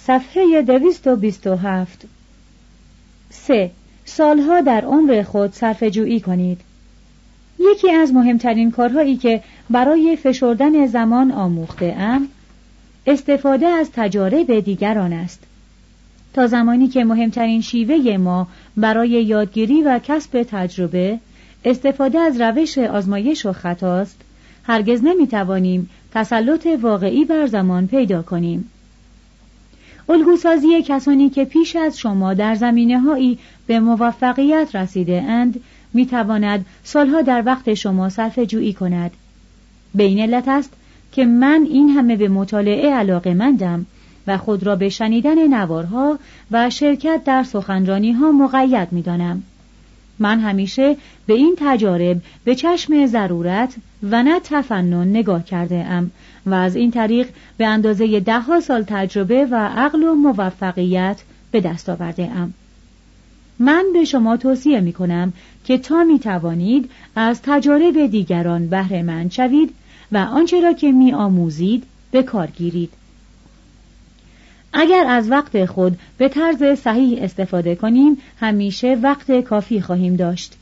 صفحه 227. 3. سالها در عمر خود صرفه‌جویی کنید. یکی از مهمترین کارهایی که برای فشردن زمان آموخته‌ام استفاده از تجارب دیگران است. تا زمانی که مهمترین شیوه ما برای یادگیری و کسب تجربه استفاده از روش آزمایش و خطاست، هرگز نمی‌توانیم تسلط واقعی بر زمان پیدا کنیم. الگوسازی کسانی که پیش از شما در زمینه‌هایی به موفقیت رسیده اند می‌تواند سالها در وقت شما صرفه‌جویی کند. به این علت است که من این همه به مطالعه علاقه‌مندم و خود را به شنیدن نوارها و شرکت در سخنرانی‌ها مقید می‌دانم. من همیشه به این تجارب به چشم ضرورت و نه تفنن نگاه کرده ام و از این طریق به اندازه 10 سال تجربه و عقل و موفقیت به دست آورده ام. من به شما توصیه می کنم که تا می توانید از تجارب دیگران بهره مند شوید و آنچه را که می آموزید به کار گیرید. اگر از وقت خود به طرز صحیح استفاده کنیم همیشه وقت کافی خواهیم داشت.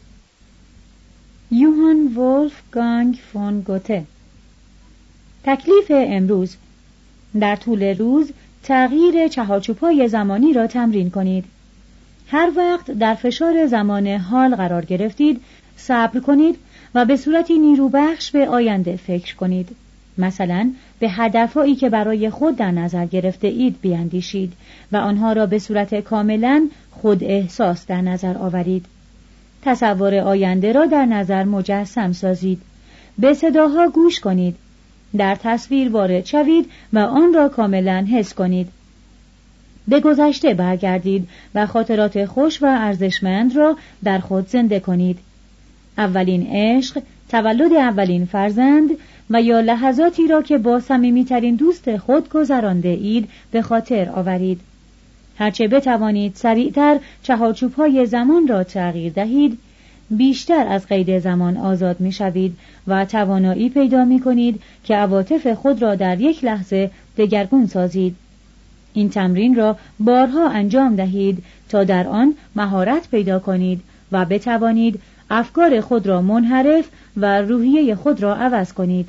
یوهان ولفگانگ فون گوته. تکلیف امروز: در طول روز تغییر چهارچوب‌های زمانی را تمرین کنید. هر وقت در فشار زمان حال قرار گرفتید صبر کنید و به صورتی نیروبخش به آینده فکر کنید. مثلا به هدفهایی که برای خود در نظر گرفته اید بیاندیشید و آنها را به صورت کاملا خود احساس در نظر آورید. تصور آینده را در نظر مجسم سازید. به صداها گوش کنید. در تصویر وارد شوید و آن را کاملا حس کنید. به گذشته برگردید و خاطرات خوش و ارزشمند را در خود زنده کنید. اولین عشق، تولد اولین فرزند و یا لحظاتی را که با صمیمی‌ترین دوست خود گذرانده اید به خاطر آورید. هرچه بتوانید سریعتر چهارچوب‌های زمان را تغییر دهید، بیشتر از قید زمان آزاد می‌شوید و توانایی پیدا می‌کنید که عواطف خود را در یک لحظه دگرگون سازید. این تمرین را بارها انجام دهید تا در آن مهارت پیدا کنید و بتوانید افکار خود را منحرف و روحیه خود را عوض کنید.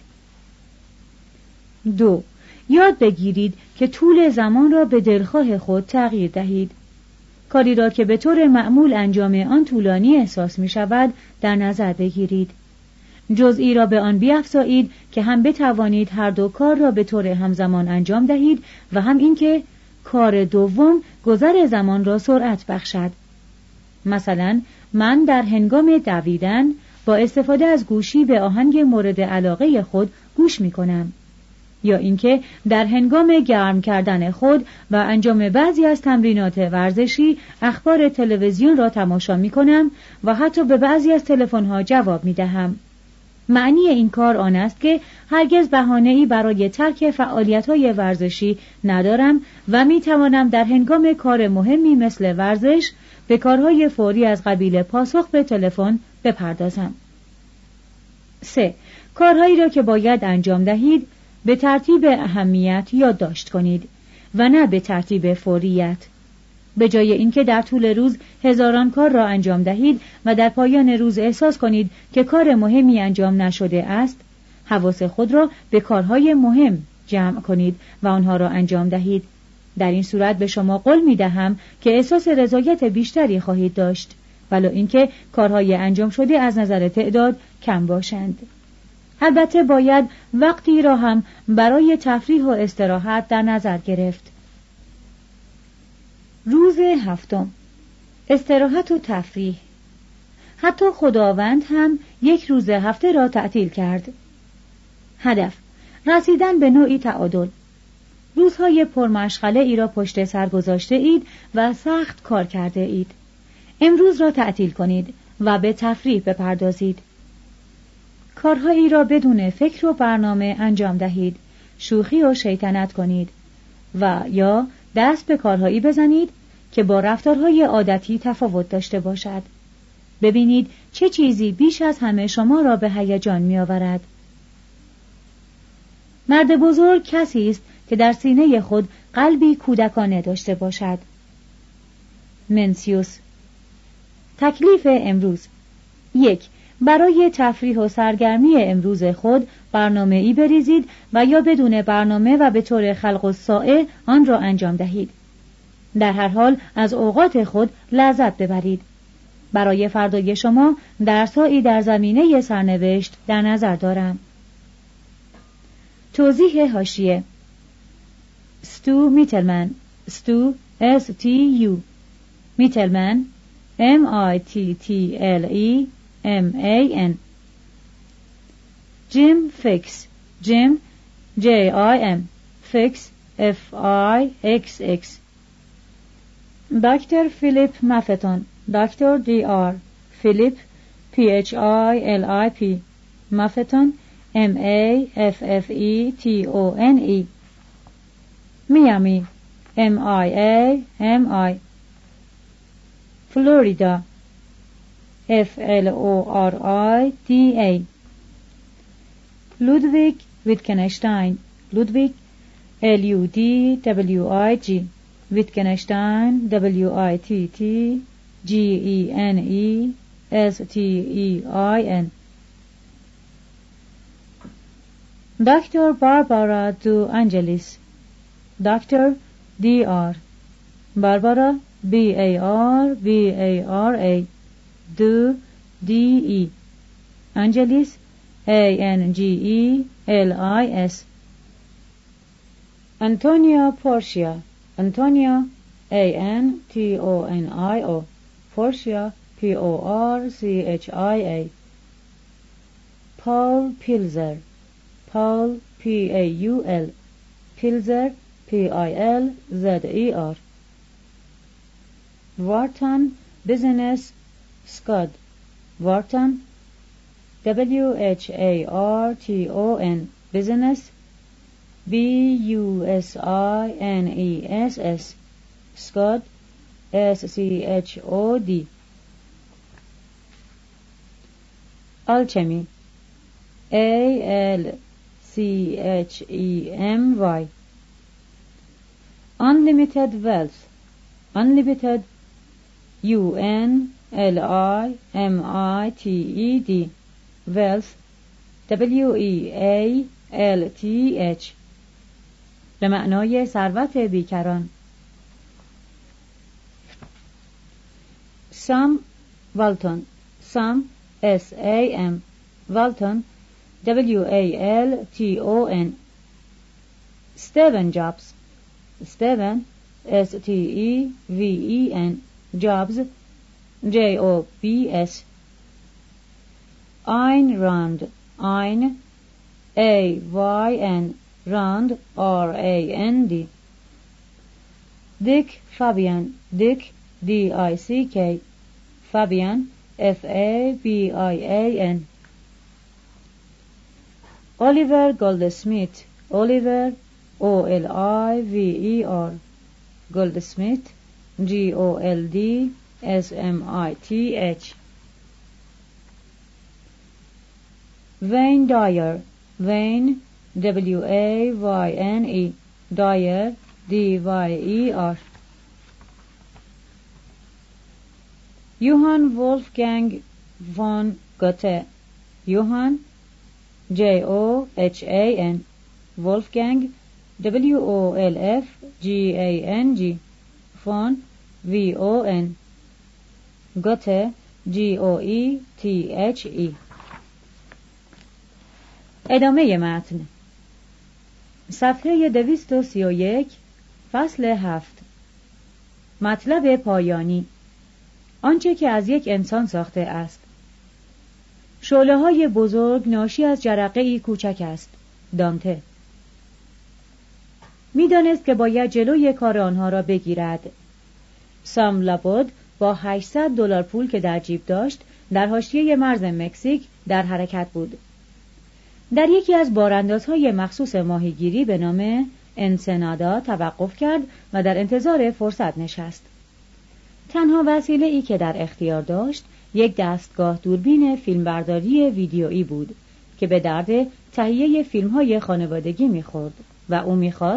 2. یاد بگیرید که طول زمان را به دلخواه خود تغییر دهید. کاری را که به طور معمول انجام آن طولانی احساس می شود در نظر بگیرید. جزئی را به آن بیفزایید که هم بتوانید هر دو کار را به طور همزمان انجام دهید و هم اینکه کار دوم گذر زمان را سرعت بخشد. مثلا من در هنگام دویدن با استفاده از گوشی به آهنگ مورد علاقه خود گوش می کنم. یا اینکه در هنگام گرم کردن خود و انجام بعضی از تمرینات ورزشی اخبار تلویزیون را تماشا می کنم و حتی به بعضی از تلفن‌ها جواب می دهم. معنی این کار آن است که هرگز بهانه‌ای برای ترک فعالیت‌های ورزشی ندارم و می توانم در هنگام کار مهمی مثل ورزش به کارهای فوری از قبیل پاسخ به تلفن بپردازم. 3. کارهایی را که باید انجام دهید به ترتیب اهمیت یادداشت کنید و نه به ترتیب فوریت. به جای اینکه در طول روز هزاران کار را انجام دهید و در پایان روز احساس کنید که کار مهمی انجام نشده است، حواس خود را به کارهای مهم جمع کنید و آنها را انجام دهید. در این صورت به شما قول می دهم که احساس رضایت بیشتری خواهید داشت، ولو اینکه کارهای انجام شده از نظر تعداد کم باشند. البته باید وقتی را هم برای تفریح و استراحت در نظر گرفت. روز 7. استراحت و تفریح. حتی خداوند هم یک روز هفته را تعطیل کرد. هدف: رسیدن به نوعی تعادل. روزهای پرمشغله ای را پشت سر گذاشته اید و سخت کار کرده اید. امروز را تعطیل کنید و به تفریح بپردازید. کارهایی را بدون فکر و برنامه انجام دهید. شوخی و شیطنت کنید و یا دست به کارهایی بزنید که با رفتارهای عادتی تفاوت داشته باشد. ببینید چه چیزی بیش از همه شما را به هیجان می آورد. مرد بزرگ کسی است که در سینه خود قلبی کودکانه داشته باشد. منسیوس. تکلیف امروز: 1. برای تفریح و سرگرمی امروز خود برنامه‌ای بریزید و یا بدون برنامه و به طور خلق الساعه آن را انجام دهید. در هر حال از اوقات خود لذت ببرید. برای فردای شما درس‌هایی در زمینه سرنوشت در نظر دارم. توضیح حاشیه: استو میتلمن، استو S-T-U، میتلمن M-I-T-T-L-E-M-A-N. جیم فیکس، جیم J-I-M، فیکس F-I-X-X. دکتر فیلیپ مافتون، دکتر D-R، فیلیپ P-H-I-L-I-P، مافتون M-A-F-F-E-T-O-N-E. میامی M-I-A-M-I. فلوریدا F-L-O-R-I-D-A. لودویگ ویتکنشتاین، لودویگ L-U-D-W-I-G، ویتکنشتاین W-I-T-T-G-E-N-E-S-T-E-I-N. دکتر باربارا دو انجلیس، دکتر D-R، باربارا B-A-R-B-A-R-A، دو D-E، انجلیس A-N-G-E-L-I-S. انتونیو پورشیا، انتونیو A-N-T-O-N-I-O، پورشیا P-O-R-C-H-I-A. پال پیلزر، پال P-A-U-L، پیلزر P-I-L-Z-E-R. وارتون بزنس سکاد، وارتون W-H-A-R-T-O-N، بزنس B-U-S-I-N-E-S-S، سکاد S-C-H-O-D. alchemy A-L-C-H-E-M-Y. unlimited wealth، unlimited U-N-L-I-M-I-T-E-D، wealth W-E-A-L-T-H، به معنای ثروت بیکران. سام والتون، سام S-A-M، والتون W-A-L-T-O-N. استیون جابز، استیون S-T-E-V-E-N، جابز J-O-B-S. آین راند، آین A-Y-N، راند R-A-N-D. دیک فابیان، دیک D-I-C-K، فابیان F-A-B-I-A-N. الیور گولدسمیت، الیور O-L-I-V-E-R، گولدسمیت G-O-L-D-S-M-I-T-H. وین دایر، وین W-A-Y-N-E، دایر D-Y-E-R. یوهان ولفگنگ وان گوته، یوهان J-O-H-A-N، ولفگنگ W-O-L-F-G-A-N-G، فون V-O-N، گوته G-O-E-T-H-E. ادامه متن. صفحه 231، فصل 7. مطلب پایانی: آنچه که از یک انسان ساخته است. شعله‌های بزرگ ناشی از جرقه‌ای کوچک است. دانته می‌دانست که باید جلوی کار آنها را بگیرد. سام لابود با $800 پول که در جیب داشت در حاشیه مرز مکزیک در حرکت بود. در یکی از باراندازهای مخصوص ماهیگیری به نام انسنادا توقف کرد و در انتظار فرصت نشست. تنها وسیله‌ای که در اختیار داشت یک دستگاه دوربین فیلمبرداری ویدیویی بود که به درد تهیه فیلم‌های خانوادگی می‌خورد و او می‌خواست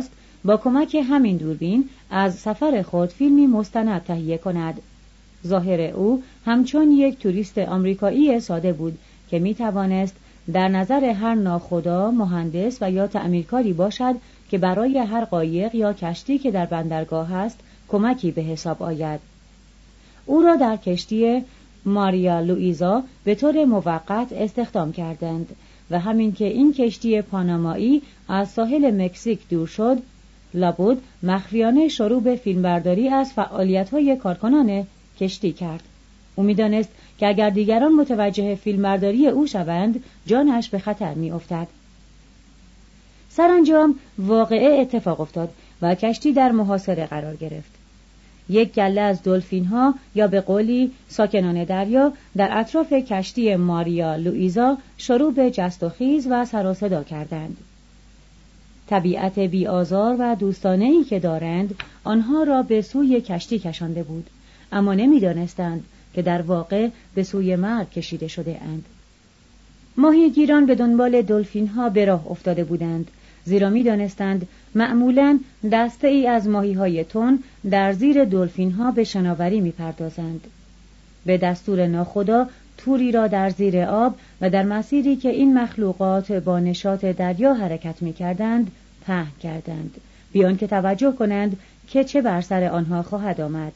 با کمک همین دوربین از سفر خود فیلمی مستند تهیه کند. ظاهر او همچون یک توریست آمریکایی ساده بود که می توانست در نظر هر ناخدا، مهندس و یا تعمیرکاری باشد که برای هر قایق یا کشتی که در بندرگاه است کمکی به حساب آید. او را در کشتی ماریا لوئیزا به طور موقت استخدام کردند و همین که این کشتی پانامایی از ساحل مکزیک دور شد، لابد مخفیانه شروع به فیلمبرداری از فعالیت‌های کارکنان کشتی کرد. او می‌دانست که اگر دیگران متوجه فیلمبرداری او شوند، جانش به خطر می‌افتد. سرانجام واقعه اتفاق افتاد و کشتی در محاصره قرار گرفت. یک گله از دلفین‌ها یا به قولی ساکنان دریا در اطراف کشتی ماریا لوئیزا شروع به جست و خیز و سر و صدا کردند. طبیعت بی‌آزار و دوستانه‌ای که دارند آنها را به سوی کشتی کشانده بود، اما نمی‌دانستند که در واقع به سوی مرگ کشیده شده اند. ماهیگیران به دنبال دلفین‌ها به راه افتاده بودند، زیرا می‌دانستند معمولاً دسته ای از ماهی‌های تن در زیر دلفین‌ها به شناوری می‌پردازند. به دستور ناخدا توری را در زیر آب و در مسیری که این مخلوقات با نشاط دریا حرکت می‌کردند پهن کردند، بیان که توجه کنند که چه بر سر آنها خواهد آمد.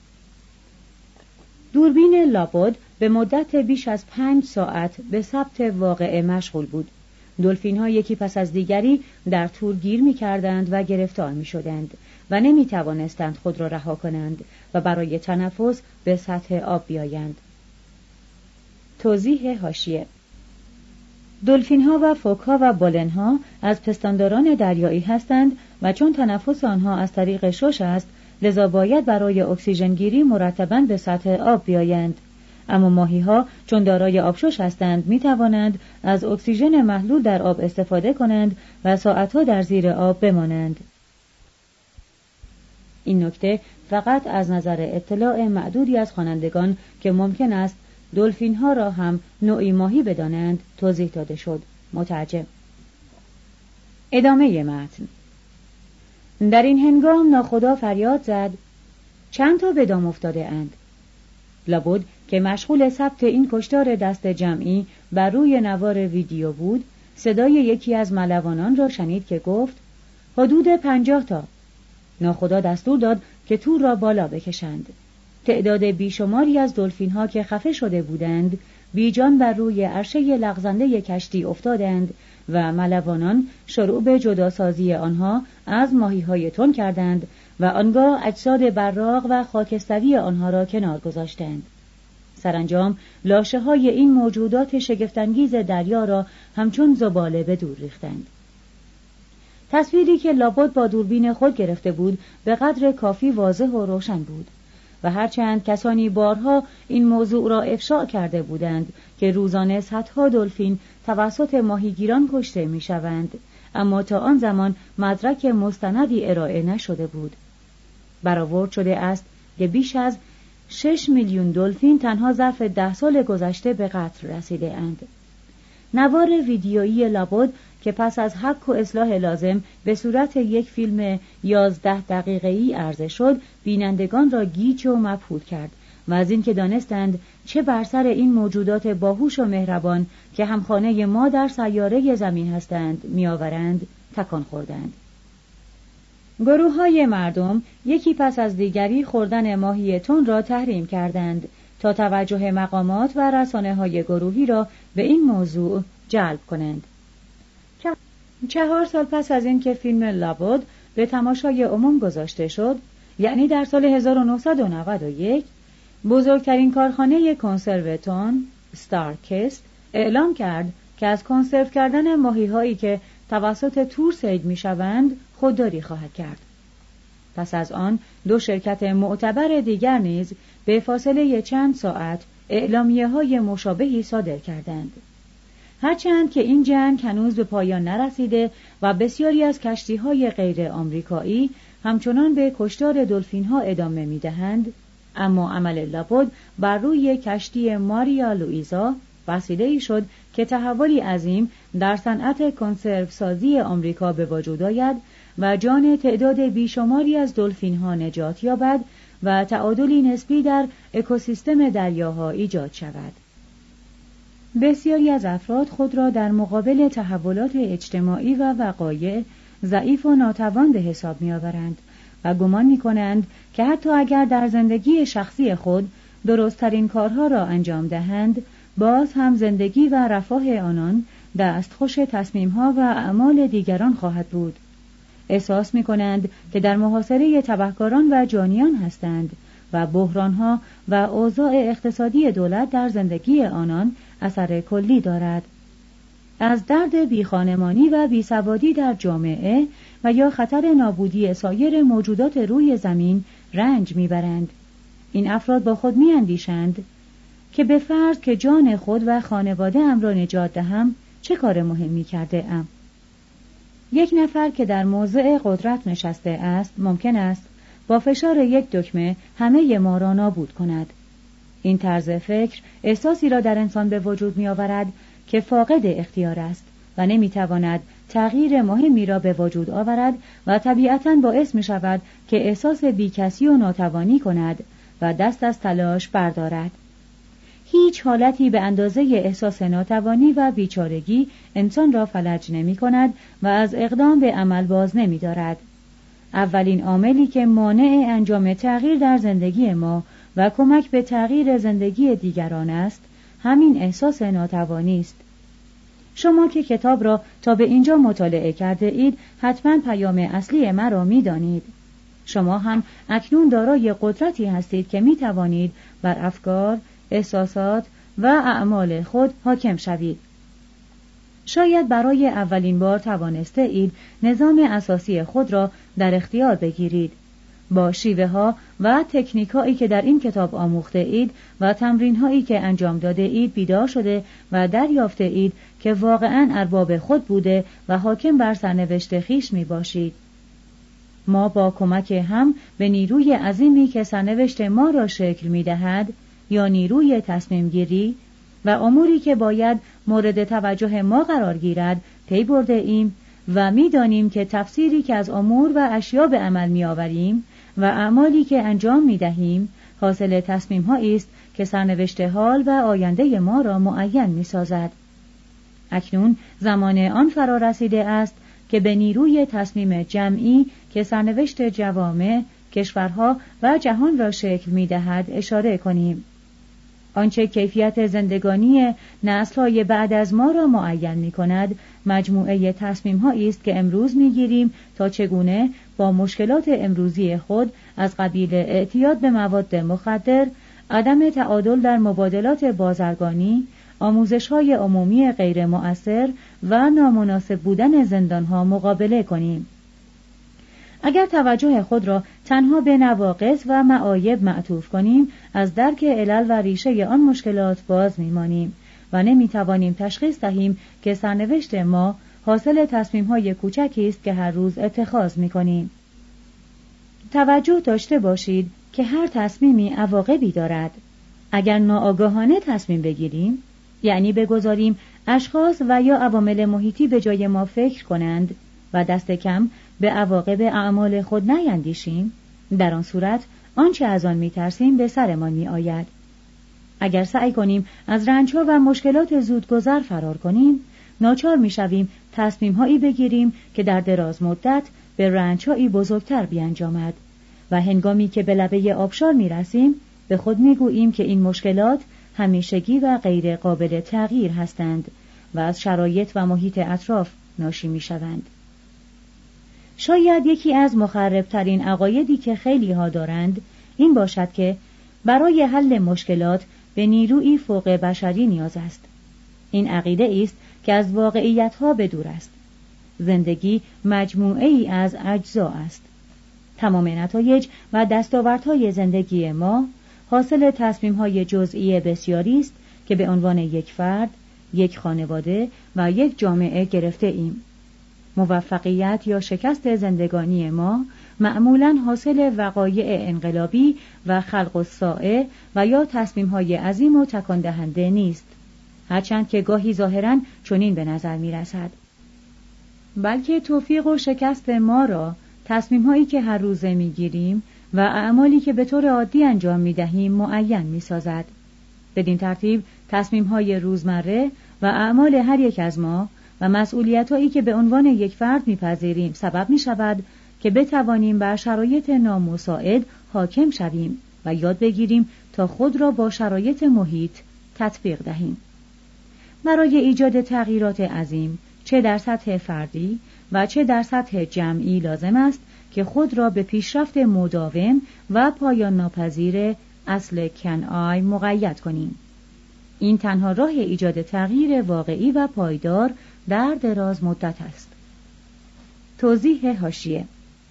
دوربین لابد به مدت بیش از 5 ساعت به ثبت واقعه مشغول بود. دلفین‌ها یکی پس از دیگری در تور گیر می‌کردند و گرفتار می‌شدند و نمی‌توانستند خود را رها کنند و برای تنفس به سطح آب بیایند. توضیح حاشیه: دلفین‌ها و فوک‌ها و بالن‌ها از پستانداران دریایی هستند و چون تنفس آنها از طریق شش است، لذا باید برای اکسیژن گیری مرتباً به سطح آب بیایند. اما ماهی‌ها چون دارای آبشش هستند می توانند از اکسیژن محلول در آب استفاده کنند و ساعتها در زیر آب بمانند. این نکته فقط از نظر اطلاع معدودی از خوانندگان که ممکن است دلفین‌ها را هم نوعی ماهی بدانند توضیح داده شد. مترجم. ادامه متن. در این هنگام ناخدا فریاد زد: چند تا به دام افتاده اند؟ لابد که مشغول ثبت این کشتار دست جمعی بر روی نوار ویدیو بود، صدای یکی از ملوانان را شنید که گفت: حدود 50 تا. ناخدا دستور داد که تور را بالا بکشند. تعداد بیشماری از دلفین‌ها که خفه شده بودند بیجان بر روی عرشه لغزنده کشتی افتادند و ملوانان شروع به جداسازی آنها از ماهی‌های تن کردند و آنگاه اجساد براق و خاکستری آنها را کنار گذاشتند. سرانجام لاشه‌های این موجودات شگفت‌انگیز دریا را همچون زباله به دور ریختند. تصویری که لابد با دوربین خود گرفته بود به قدر کافی واضح و روشن بود و هرچند کسانی بارها این موضوع را افشا کرده بودند که روزانه صدها دلفین توسط ماهیگیران کشته می‌شوند، اما تا آن زمان مدرک مستندی ارائه نشده بود. برآورد شده است که بیش از 6 میلیون دلفین تنها ظرف 10 سال گذشته به قتل رسیده اند. نوار ویدیویی لابد که پس از حک و اصلاح لازم به صورت یک فیلم 11 دقیقه‌ای عرضه شد، بینندگان را گیج و مبهوت کرد و از این که دانستند چه بر سر این موجودات باهوش و مهربان که همخانه ما در سیاره زمین هستند میآورند، تکان خوردند. گروه‌های مردم یکی پس از دیگری خوردن ماهی تن را تحریم کردند تا توجه مقامات و رسانه‌های گروهی را به این موضوع جلب کنند. 4 سال پس از این که فیلم لابد به تماشای عموم گذاشته شد، یعنی در سال 1991، بزرگترین کارخانه کنسرو تن، ستارکست، اعلام کرد که از کنسرو کردن ماهی‌هایی که توسط تور صید می‌شوند خودداری خواهد کرد. پس از آن 2 شرکت معتبر دیگر نیز به فاصله چند ساعت اعلامیه‌های مشابهی صادر کردند. هرچند که این جنگ هنوز به پایان نرسیده و بسیاری از کشتی‌های غیر آمریکایی همچنان به کشتار دلفین‌ها ادامه می‌دهند، اما عمل لابد بر روی کشتی ماریا لوئیزا وسیله‌ای شد که تحولی عظیم در صنعت کنسرو سازی آمریکا به وجود آید و جان تعداد بیشماری از دلفین ها نجات یابد و تعادلی نسبی در اکوسیستم دریاها ایجاد شود. بسیاری از افراد خود را در مقابل تحولات اجتماعی و وقایع ضعیف و ناتوان به حساب می‌آورند و گمان می‌کنند که حتی اگر در زندگی شخصی خود درست‌ترین کارها را انجام دهند، باز هم زندگی و رفاه آنان دستخوش تصمیم‌ها و اعمال دیگران خواهد بود. احساس می‌کنند که در محاصره تبهکاران و جانیان هستند و بحران‌ها و اوضاع اقتصادی دولت در زندگی آنان اثر کلی دارد. از درد بیخانمانی و بیسوادی در جامعه و یا خطر نابودی سایر موجودات روی زمین رنج میبرند. این افراد با خود میاندیشند که به فرض که جان خود و خانواده ام را نجات دهم چه کار مهمی کرده ام؟ یک نفر که در موضع قدرت نشسته است ممکن است با فشار یک دکمه همه ما را نابود کند. این طرز فکر احساسی را در انسان به وجود می آورد که فاقد اختیار است و نمی تواند تغییر مهمی را به وجود آورد و طبیعتاً باعث می شود که احساس بیکسی و ناتوانی کند و دست از تلاش بردارد. هیچ حالتی به اندازه احساس ناتوانی و بیچارگی انسان را فلج نمی کند و از اقدام به عمل باز نمی دارد. اولین عاملی که مانع انجام تغییر در زندگی ما و کمک به تغییر زندگی دیگران است، همین احساس ناتوانی است. شما که کتاب را تا به اینجا مطالعه کرده اید، حتما پیام اصلی مرا می دانید. شما هم اکنون دارای قدرتی هستید که می توانید بر افکار، احساسات و اعمال خود حاکم شوید. شاید برای اولین بار توانسته اید نظام اساسی خود را در اختیار بگیرید. با شیوه ها و تکنیک هایی که در این کتاب آموخته اید و تمرین هایی که انجام داده اید بیدار شده و دریافته اید که واقعاً ارباب خود بوده و حاکم بر سرنوشت خویش می باشید. ما با کمک هم به نیروی عظیمی که سرنوشت ما را شکل می دهد یا نیروی تصمیم گیری و اموری که باید مورد توجه ما قرار گیرد پی برده ایم و می دانیم که تفسیری که از امور و اشیا به عمل می آوریم و اعمالی که انجام می دهیم حاصل تصمیم هایی است که سرنوشت حال و آینده ما را معین می سازد. اکنون زمان آن فرا رسیده است که به نیروی تصمیم جمعی که سرنوشت جوامع، کشورها و جهان را شکل می دهد اشاره کنیم. آنچه کیفیت زندگانی نسل‌های بعد از ما را معین می کند، مجموعه تصمیم‌هایی است که امروز می‌گیریم تا چگونه با مشکلات امروزی خود از قبیل اعتیاد به مواد مخدر، عدم تعادل در مبادلات بازرگانی، آموزش‌های عمومی غیر مؤثر و نامناسب بودن زندان‌ها مقابله کنیم. اگر توجه خود را تنها به نواقص و معایب معطوف کنیم، از درک علل و ریشه آن مشکلات باز می‌مانیم و نمی‌توانیم تشخیص دهیم که سرنوشت ما حاصل تصمیم‌های کوچکی است که هر روز اتخاذ می‌کنیم. توجه داشته باشید که هر تصمیمی عواقبی دارد. اگر ناآگاهانه تصمیم بگیریم، یعنی بگذاریم اشخاص و یا عوامل محیطی به جای ما فکر کنند و دست کم به عواقب اعمال خود نیندیشیم، در آن صورت آنچه از آن می‌ترسیم به سرمان می‌آید. اگر سعی کنیم از رنج‌ها و مشکلات زودگذر فرار کنیم، ناچار می‌شویم تصمیم‌هایی بگیریم که در دراز مدت به رنج‌هایی بزرگتر بیانجامد و هنگامی که به لبه آبشار می‌رسیم به خود می‌گوییم که این مشکلات همیشگی و غیر قابل تغییر هستند و از شرایط و محیط اطراف ناشی می‌شوند. شاید یکی از مخربترین عقایدی که خیلی ها دارند این باشد که برای حل مشکلات به نیرویی فوق بشری نیاز است. این عقیده است که از واقعیت ها به دور است. زندگی مجموعه ای از اجزا است. تمام نتایج و دستاوردهای زندگی ما حاصل تصمیم های جزئی بسیاری است که به عنوان یک فرد، یک خانواده و یک جامعه گرفته ایم. موفقیت یا شکست زندگانی ما معمولاً حاصل وقایع انقلابی و خلق الساعه و یا تصمیم‌های عظیم و تکان دهنده نیست، هرچند که گاهی ظاهراً چنین به نظر می‌رسد. بلکه توفیق و شکست ما را تصمیم‌هایی که هر روزه می‌گیریم و اعمالی که به طور عادی انجام می‌دهیم معین می‌سازد. بدین ترتیب تصمیم‌های روزمره و اعمال هر یک از ما و مسئولیت‌هایی که به عنوان یک فرد می‌پذیریم سبب می‌شود که بتوانیم بر شرایط نامساعد حاکم شویم و یاد بگیریم تا خود را با شرایط محیط تطبیق دهیم. برای ایجاد تغییرات عظیم چه در سطح فردی و چه در سطح جمعی لازم است که خود را به پیشرفت مداوم و پایان ناپذیر اصل کن‌آی مقید کنیم. این تنها راه ایجاد تغییر واقعی و پایدار در دراز مدت است. توضیح حاشیه: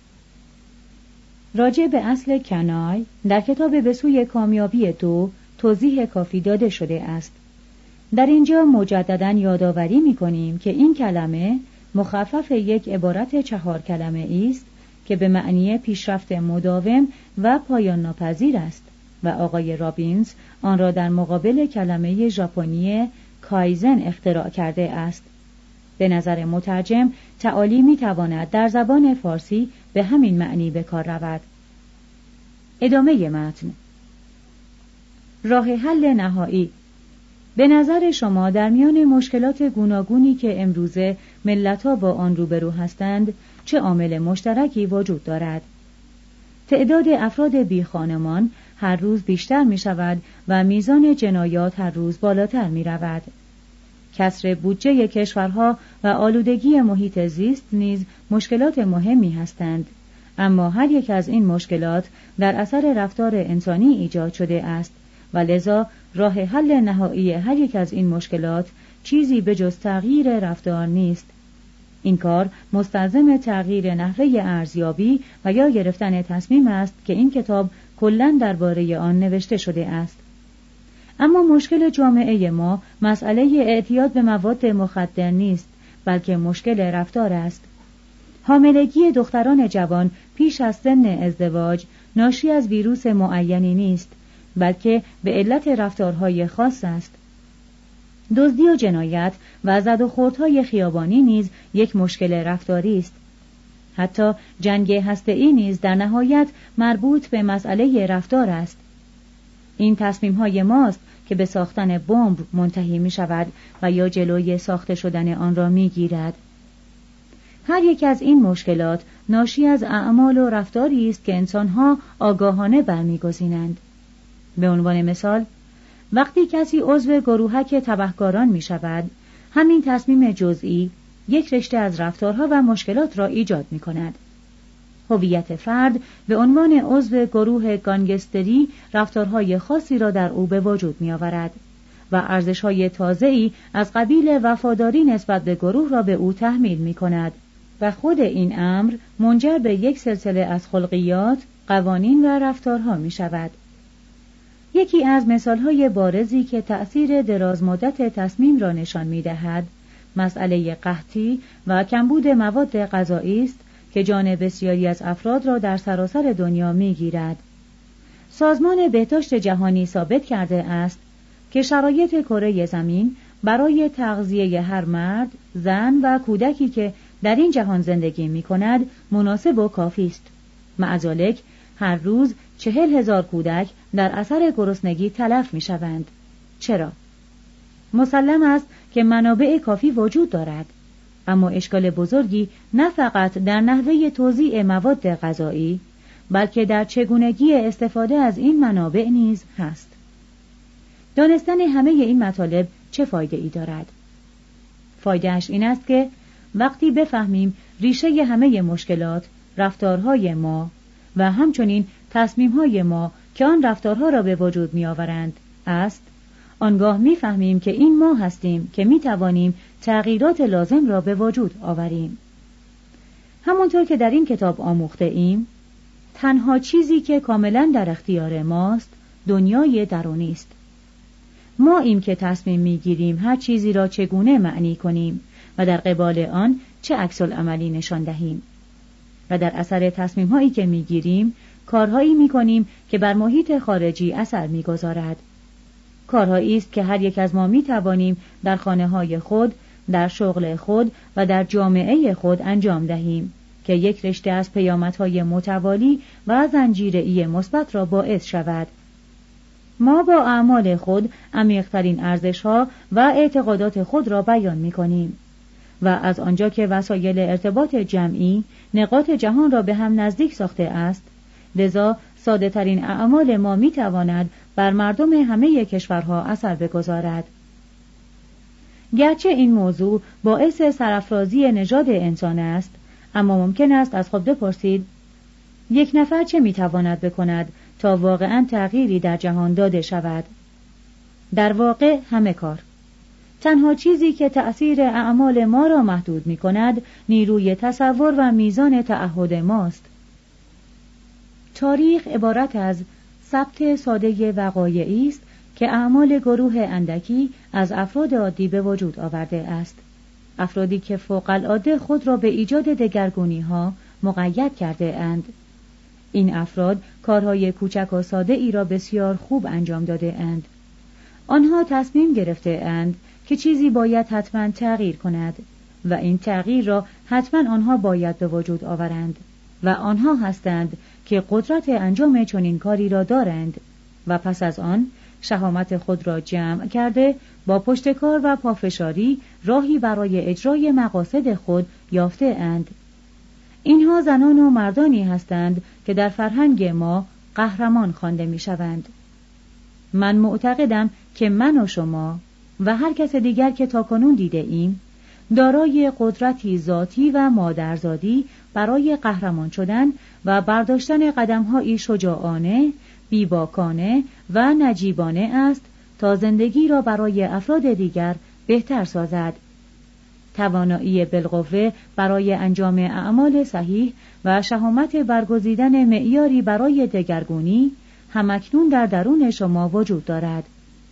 راجع به اصل کن‌آی در کتاب به سوی کامیابی 2 توضیح کافی داده شده است. در اینجا مجدداً یادآوری می‌کنیم که این کلمه مخفف یک عبارت 4 کلمه‌ای است که به معنی پیشرفت مداوم و پایان ناپذیر است و آقای رابینز آن را در مقابل کلمه ژاپنی کایزن اختراع کرده است. به نظر مترجم تعالی می‌تواند در زبان فارسی به همین معنی به کار رود. ادامه متن. راه حل نهایی: به نظر شما در میان مشکلات گوناگونی که امروزه ملت‌ها با آن روبرو هستند چه عامل مشترکی وجود دارد؟ تعداد افراد بی خانمان هر روز بیشتر می شود و میزان جنایات هر روز بالاتر می رود. کسر بودجه کشورها و آلودگی محیط زیست نیز مشکلات مهمی هستند، اما هر یک از این مشکلات در اثر رفتار انسانی ایجاد شده است و لذا راه حل نهایی هر یک از این مشکلات چیزی به جز تغییر رفتار نیست. این کار مستلزم تغییر نحوه ارزیابی و یا گرفتن تصمیم است که این کتاب کلاً درباره آن نوشته شده است. اما مشکل جامعه ما مسئله اعتیاد به مواد مخدر نیست، بلکه مشکل رفتار است. حاملگی دختران جوان پیش از سن ازدواج ناشی از ویروس معینی نیست، بلکه به علت رفتارهای خاص است. دزدی و جنایت و زد و خوردهای خیابانی نیز یک مشکل رفتاری است. حتی جنگ هسته‌ای نیز در نهایت مربوط به مسئله رفتار است. این تصمیم‌های ماست که به ساختن بمب منتهی می شود و یا جلوی ساخته شدن آن را می گیرد. هر یک از این مشکلات ناشی از اعمال و رفتاری است که انسان‌ها آگاهانه برمی‌گزینند. به عنوان مثال، وقتی کسی عضو گروهک تبهکاران می شود، همین تصمیم جزئی یک رشته از رفتارها و مشکلات را ایجاد می کند. هویت فرد به عنوان عضو گروه گانگستری رفتارهای خاصی را در او به وجود می آورد و ارزش‌های تازه‌ای از قبیل وفاداری نسبت به گروه را به او تحمیل می کند و خود این امر منجر به یک سلسله از خلقیات، قوانین و رفتارها می شود. یکی از مثالهای بارزی که تأثیر درازمدت تصمیم را نشان می دهد، مسئله قحطی و کمبود مواد غذایی است که جان بسیاری از افراد را در سراسر دنیا می گیرد. سازمان بهداشت جهانی ثابت کرده است که شرایط کره زمین برای تغذیه هر مرد، زن و کودکی که در این جهان زندگی می کند مناسب و کافی است. مع ذالک هر روز 40,000 کودک در اثر گرسنگی تلف می شوند. چرا؟ مسلم است که منابع کافی وجود دارد، اما اشکال بزرگی نه فقط در نحوه توزیع مواد غذایی، بلکه در چگونگی استفاده از این منابع نیز هست. دانستن همه این مطالب چه فایده ای دارد؟ فایدهش این است که وقتی بفهمیم ریشه همه مشکلات، رفتارهای ما و همچنین تصمیمهای ما که آن رفتارها را به وجود می آورند است، آنگاه می فهمیم که این ما هستیم که می توانیم تغییرات لازم را به وجود آوریم. همانطور که در این کتاب آموخته ایم، تنها چیزی که کاملا در اختیار ماست دنیای درونی است. ما ایم که تصمیم می گیریم هر چیزی را چگونه معنی کنیم و در قبال آن چه عکس العملی نشان دهیم. و در اثر تصمیم هایی که می گیریم کارهایی می کنیم که بر محیط خارجی اثر می گذارد. کارهایی است که هر یک از ما می توانیم در خانه های خود در شغل خود و در جامعه خود انجام دهیم که یک رشته از پیامدهای متوالی و زنجیره‌ای مثبت را باعث شود. ما با اعمال خود عمیق‌ترین ارزش‌ها و اعتقادات خود را بیان می‌کنیم و از آنجا که وسایل ارتباط جمعی نقاط جهان را به هم نزدیک ساخته است، لذا ساده‌ترین اعمال ما می‌تواند بر مردم همه کشورها اثر بگذارد. گرچه این موضوع باعث سرافرازی نژاد انسان است، اما ممکن است از خود بپرسید یک نفر چه می‌تواند بکند تا واقعاً تغییری در جهان داده شود؟ در واقع همه کار. تنها چیزی که تأثیر اعمال ما را محدود می‌کند نیروی تصور و میزان تعهد ماست. تاریخ عبارت از ثبت ساده وقایعی است که اعمال گروه اندکی از افراد عادی به وجود آورده است. افرادی که فوق العاده خود را به ایجاد دگرگونی‌ها مقید کرده اند. این افراد کارهای کوچک و ساده ای را بسیار خوب انجام داده اند. آنها تصمیم گرفته اند که چیزی باید حتما تغییر کند و این تغییر را حتما آنها باید به وجود آورند و آنها هستند که قدرت انجام چنین کاری را دارند و پس از آن شهامت خود را جمع کرده با پشتکار و پافشاری راهی برای اجرای مقاصد خود یافته اند. اینها زنان و مردانی هستند که در فرهنگ ما قهرمان خوانده می شوند. من معتقدم که من و شما و هر کس دیگر که تاکنون دیده ایم دارای قدرتی ذاتی و مادرزادی برای قهرمان شدن و برداشتن قدم‌هایی شجاعانه، بیباکانه و نجیبانه است تا زندگی را برای افراد دیگر بهتر سازد. توانایی بالقوه برای انجام اعمال صحیح و شهامت برگزیدن معیاری برای دگرگونی همکنون در درون شما وجود دارد.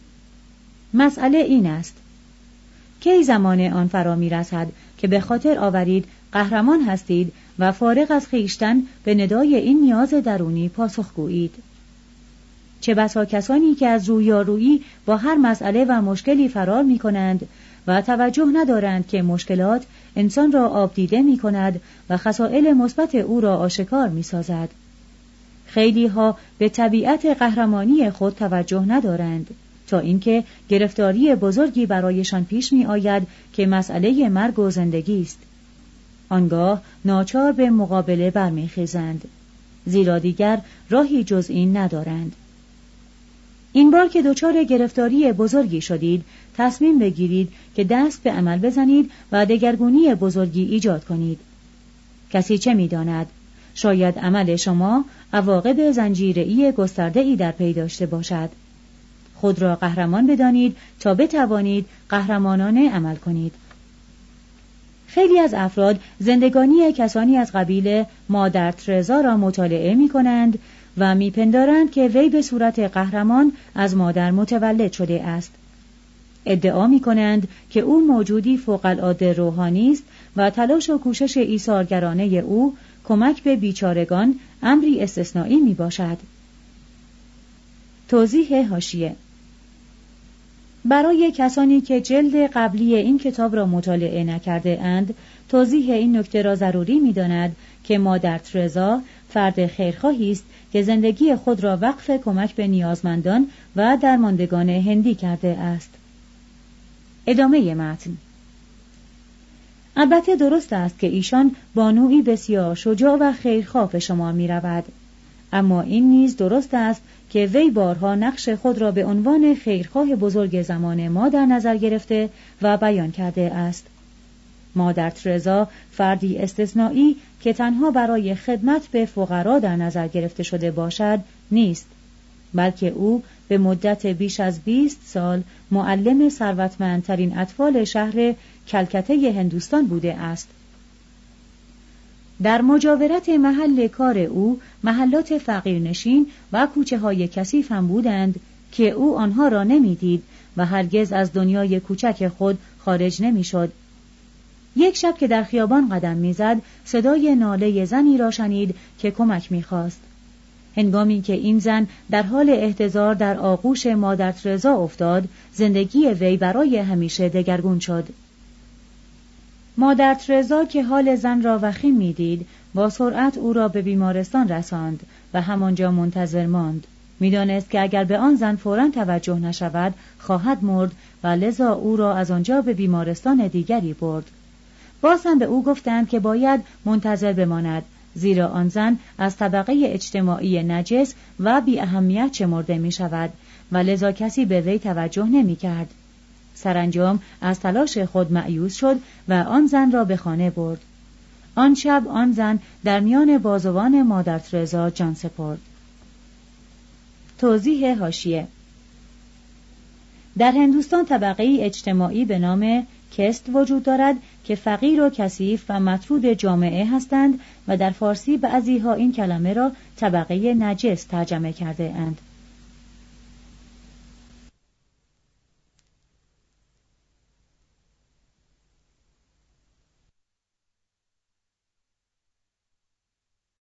مسئله این است: کی زمان آن فرا می رسد که به خاطر آورید قهرمان هستید و فارغ از خویشتن به ندای این نیاز درونی پاسخ گویید؟ چه بسا کسانی که از رویارویی با هر مسئله و مشکلی فرار می کنند و توجه ندارند که مشکلات انسان را آبدیده می کند و خصائل مثبت او را آشکار می سازد. خیلی ها به طبیعت قهرمانی خود توجه ندارند تا اینکه گرفتاری بزرگی برایشان پیش می آید که مسئله مرگ و زندگی است. آنگاه ناچار به مقابله برمیخیزند، زیرا دیگر راهی جز این ندارند. این بار که دچار گرفتاری بزرگی شدید، تصمیم بگیرید که دست به عمل بزنید و دگرگونی بزرگی ایجاد کنید. کسی چه می‌داند؟ شاید عمل شما عواقب زنجیره‌ای گسترده‌ای در پی داشته باشد. خود را قهرمان بدانید تا بتوانید قهرمانانه عمل کنید. خیلی از افراد زندگانی کسانی از قبیل مادر ترزا را مطالعه می‌کنند و می‌پندارند که وی به صورت قهرمان از مادر متولد شده است. ادعا می‌کنند که او موجودی فوق‌العاده روحانی است و تلاش و کوشش ایثارگرانه او کمک به بیچارگان امری استثنایی میباشد. توضیح حاشیه: برای کسانی که جلد قبلی این کتاب را مطالعه نکرده اند، توضیح این نکته را ضروری می‌داند که مادر ترزا فرد خیرخواهی است که زندگی خود را وقف کمک به نیازمندان و درماندگان هندی کرده است. ادامه متن. البته درست است که ایشان بانویی بسیار شجاع و خیرخواه به شمار می رود، اما این نیز درست است که وی بارها نقش خود را به عنوان خیرخواه بزرگ زمان ما در نظر گرفته و بیان کرده است. مادر ترزا فردی استثنایی که تنها برای خدمت به فقرا در نظر گرفته شده باشد نیست، بلکه او به مدت بیش از 20 سال معلم ثروتمندترین اطفال شهر کلکته هندوستان بوده است. در مجاورت محل کار او محلات فقیرنشین و کوچه های کثیف هم بودند که او آنها را نمیدید و هرگز از دنیای کوچک خود خارج نمیشد. یک شب که در خیابان قدم میزد، صدای ناله زنی را شنید که کمک میخواست. هنگامی که این زن در حال احتضار در آغوش مادر ترزا افتاد، زندگی وی برای همیشه دگرگون شد. مادر ترزا که حال زن را وخیم می‌دید، با سرعت او را به بیمارستان رساند و همانجا منتظر ماند. می‌دانست که اگر به آن زن فوراً توجه نشود خواهد مرد و لذا او را از آنجا به بیمارستان دیگری برد. باز هم به او گفتند که باید منتظر بماند، زیرا آن زن از طبقه اجتماعی نجس و بی اهمیت شمرده می شود و لذا کسی به وی توجه نمی کرد. سرانجام از تلاش خود مایوس شد و آن زن را به خانه برد. آن شب آن زن در میان بازوان مادر ترزا جان سپرد. توضیح حاشیه: در هندوستان طبقه اجتماعی به نام کست وجود دارد که فقیر و کثیف و مطرود جامعه هستند و در فارسی بعضی‌ها این کلمه را طبقه نجس ترجمه کرده اند.